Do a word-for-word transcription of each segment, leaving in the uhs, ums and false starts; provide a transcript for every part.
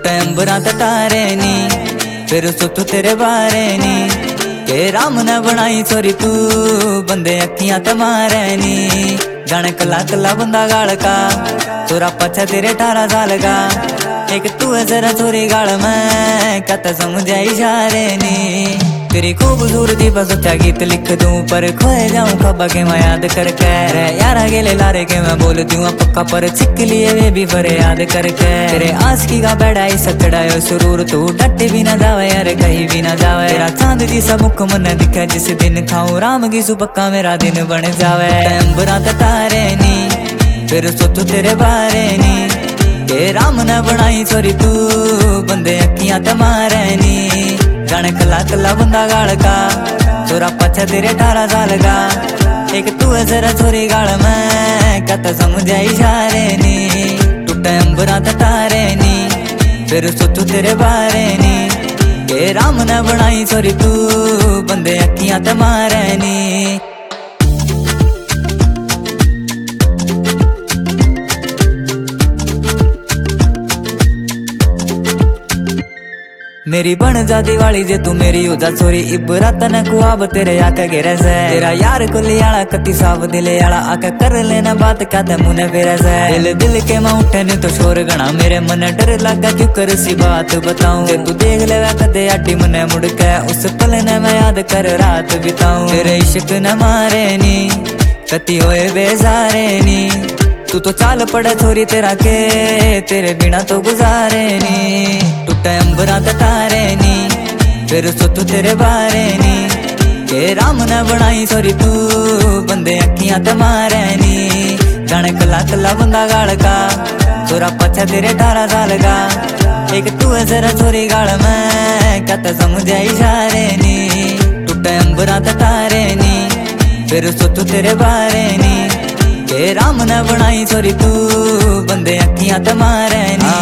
टूटे अंबरा ते तारे नी फिर सुतू तेरे बारे नी के राम ने बनाई छोरी तू बंदे अखियां ते मारे नी जाने कला कला बंदा गाल का छोरा पछा तेरे अठारह साल का एक तू है जरा छोरी गाल में कत समझे इशारे नी तेरी खूबसूरती पर सच्चा गीत लिख दूं पर खोए जाऊं खबा के मैं याद करके रे यारा गेले लारे के मैं बोल दूं पक्का पर छिक लिए वे भी पर याद करके तेरे आशिकी का बेड़ा ही सकड़ा है सुरूर तू डटे भी ना जावे यार कहीं भी ना जावे तेरा चांद जी सा मुख मन दिखे जिस दिन खाऊं राम की सुपक्का मेरा दिन बन जावे अंबरा ते तारे नी फिर सोचू तेरे बारे नी के राम ने बनाई छोरी तू बंदे अखियां ते मारे नी जाने कला कला बंदा गाल का छोरा पछा तेरे अठारह साल का एक तू है जरा छोरी गाल में कत समझे इशारे नी टूटे अंबरा ते तारे नी फिर सोचू तेरे बारे नी के राम ने बनाई छोरी तू बंदे अखियां ते मारे नी मेरी बन जाती वाली जे तू मेरी हो जा छोरी इबरत न कुआब तेरे आके गिरे से तेरा यार कुली आला कति साफ दिले आला आके कर लेना बात कहते मुने फिरे से दिल दिल के मैं उठे नहीं तो शोर गणा मेरे मन डर लगा क्यों कर सी बात बताऊं जे तू देख ले कदे अड्डी मने मुड़ के उस पल ने मैं याद कर रात बिताऊं तेरे इश्क न मारे नी कति होए बेजारे नी तू तो चाल पड़े छोरी तेरा के तेरे बिना तो गुजारे नी टूटे अंबरा ते तारे नी फिर सोचू तेरे बारे नी के राम ने बनाई छोरी तू बंदे अखियां ते मारे नी जाने कला कला बंदा गाल का छोरा पछा तेरे अठारह साल का एक तू है जरा छोरी गाल में कत समझे इशारे नी टूटे अंबरा ते तारे नी फिर सोचू तेरे बारे नी के राम ने बनाई छोरी तू बंदे अखियां ते मारे नी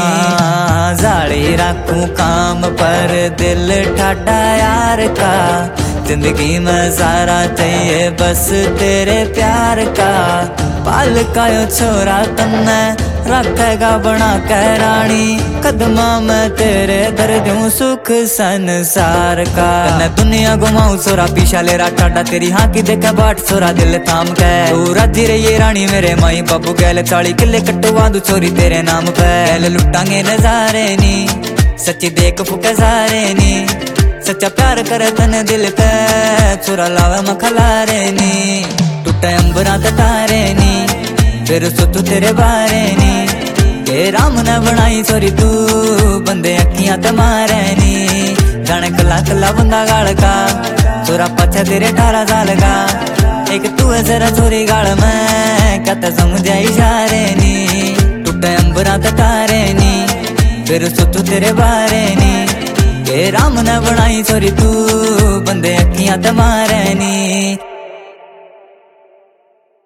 जाली रखूं काम पर दिल ठाटा यार का जिंदगी में सारा चाहिए बस तेरे प्यार का पाल का यो छोरा तन्ने रखेगा बना के रानी कदमा में तेरे दर दूं सुख संसार का मैं दुनिया घुमाऊं सोरा पीछा ले रहा टाटा तेरी हाँ की देखा बाट सोरा दिल थाम के तू राजी रही रानी मेरे माई बाबू गैल चाली किले कटवा दू छोरी तेरे नाम पे गैल लुटांगे नजारे नी सच्ची देख फुके सारे नी सच्चा प्यार करे तने दिल पे छोरा लावे मखलारे नी टूटे अंबरा ते तारे नी फिर सोचू तेरे बारे नी के राम ने बनाई छोरी तू बंदे अखियां ते मारे नी जाने कला कला बंदा गाल का छोरा पछा तेरे अठारह साल का एक तू है जरा छोरी गाल में कत समझे इशारे नी टूटे अंबरा ते तारे नी फिर सोचू तेरे बारे नी के राम ने बनाई छोरी तू बंदे अखियां ते मारे नी।